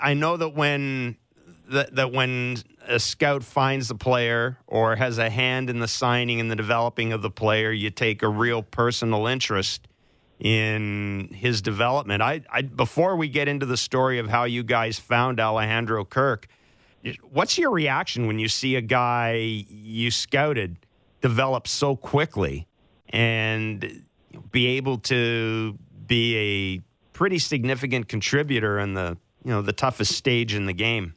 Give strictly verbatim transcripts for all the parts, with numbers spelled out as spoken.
I know that when that, that when a scout finds a player or has a hand in the signing and the developing of the player, you take a real personal interest in his development. I, I before we get into the story of how you guys found Alejandro Kirk, what's your reaction when you see a guy you scouted develop so quickly and be able to be a pretty significant contributor in the, you know, the toughest stage in the game?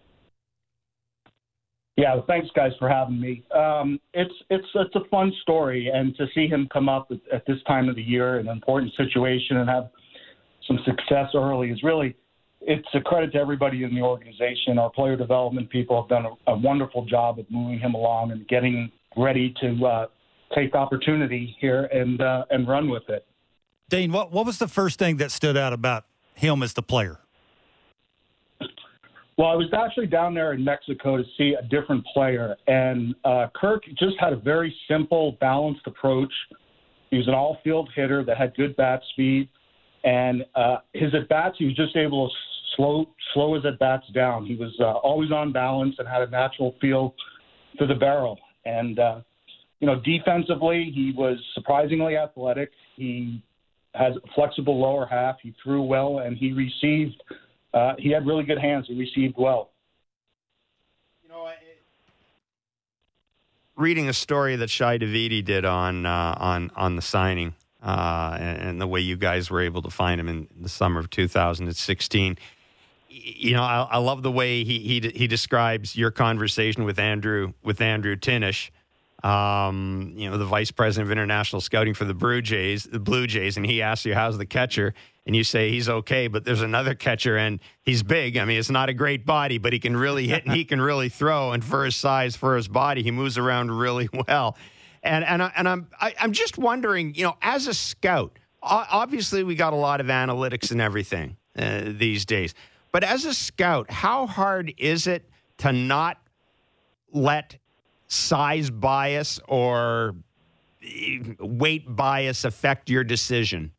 Yeah, well, thanks guys for having me. Um, it's it's it's a fun story, and to see him come up at, at this time of the year in an important situation and have some success early is really, it's a credit to everybody in the organization. Our player development people have done a, a wonderful job of moving him along and getting ready to uh, take opportunity here and uh, and run with it. Dean, what what was the first thing that stood out about him as the player? Well, I was actually down there in Mexico to see a different player, and uh, Kirk just had a very simple, balanced approach. He was an all-field hitter that had good bat speed, and uh, his at-bats, he was just able to slow slow his at-bats down. He was uh, always on balance and had a natural feel to the barrel. And, uh, you know, defensively, he was surprisingly athletic. He has a flexible lower half. He threw well, and he received – Uh, he had really good hands. He received well. You know, it, reading a story that Shai Davidi did on uh, on on the signing uh, and, and the way you guys were able to find him in the summer of two thousand sixteen. You know, I, I love the way he he he describes your conversation with Andrew with Andrew Tinish. Um, you know, the vice president of international scouting for the Blue Jays, the Blue Jays, and he asks you, how's the catcher? And you say he's okay, but there's another catcher, and he's big. I mean, it's not a great body, but he can really hit and he can really throw. And for his size, for his body, he moves around really well. And and I, and I'm I, I'm just wondering, you know, as a scout, obviously we got a lot of analytics and everything uh, these days, but as a scout, how hard is it to not let size bias or weight bias affect your decision?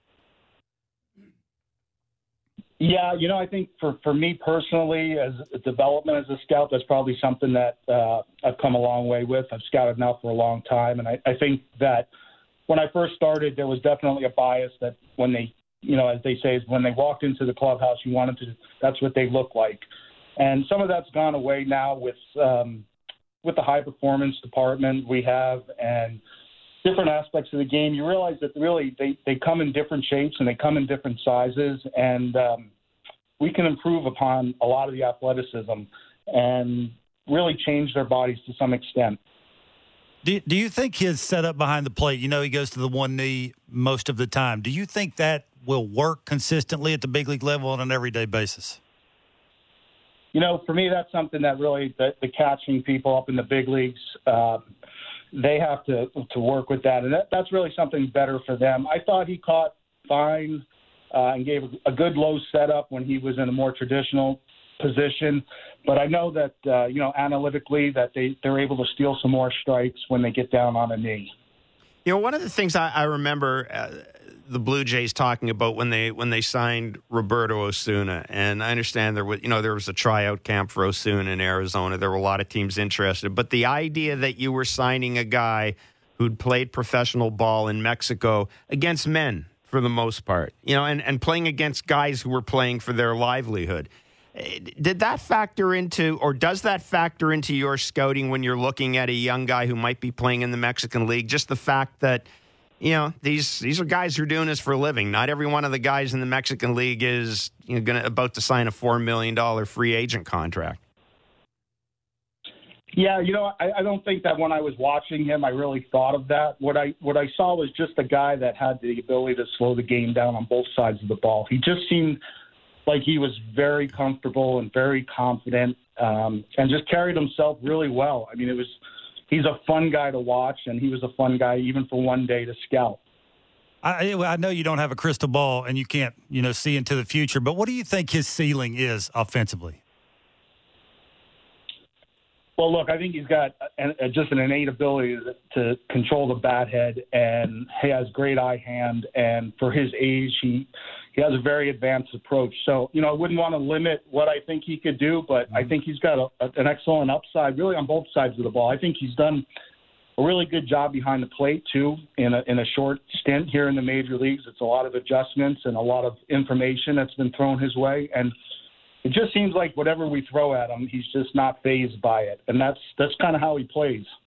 Yeah, you know, I think for, for me personally, as a development as a scout, that's probably something that uh, I've come a long way with. I've scouted now for a long time, and I, I think that when I first started, there was definitely a bias that when they, you know, as they say, when they walked into the clubhouse, you wanted to, that's what they look like. And some of that's gone away now with um, with the high performance department we have and different aspects of the game. You realize that really they, they come in different shapes and they come in different sizes, and um, we can improve upon a lot of the athleticism and really change their bodies to some extent. Do, do you think his setup behind the plate, you know, he goes to the one knee most of the time. Do you think that will work consistently at the big league level on an everyday basis? You know, for me, that's something that really the, the catching people up in the big leagues, uh, they have to to work with that. And that, that's really something better for them. I thought he caught fine uh, and gave a, a good low setup when he was in a more traditional position. But I know that, uh, you know, analytically that they, they're able to steal some more strikes when they get down on a knee. You know, one of the things I, I remember uh, the Blue Jays talking about when they when they signed Roberto Osuna, and I understand there was, you know, there was a tryout camp for Osuna in Arizona. There were a lot of teams interested, but the idea that you were signing a guy who'd played professional ball in Mexico against men for the most part, you know, and, and playing against guys who were playing for their livelihood. Did that factor into, or does that factor into your scouting when you're looking at a young guy who might be playing in the Mexican League? Just the fact that, you know, these these are guys who are doing this for a living. Not every one of the guys in the Mexican League is, you know, gonna about to sign a four million dollars free agent contract. Yeah, you know, I, I don't think that when I was watching him, I really thought of that. What I what I saw was just a guy that had the ability to slow the game down on both sides of the ball. He just seemed like he was very comfortable and very confident, um, and just carried himself really well. I mean, it was he's a fun guy to watch, and he was a fun guy even for one day to scout. I, I know you don't have a crystal ball and you can't, you know, see into the future, but what do you think his ceiling is offensively? Well, look, I think he's got an, a, just an innate ability to, to control the bat head, and he has great eye hand. And for his age, he he has a very advanced approach. So, you know, I wouldn't want to limit what I think he could do, but mm-hmm. I think he's got a, a, an excellent upside, really, on both sides of the ball. I think he's done a really good job behind the plate, too, in a, in a short stint here in the major leagues. It's a lot of adjustments and a lot of information that's been thrown his way. And it just seems like whatever we throw at him, he's just not fazed by it. And that's that's kind of how he plays.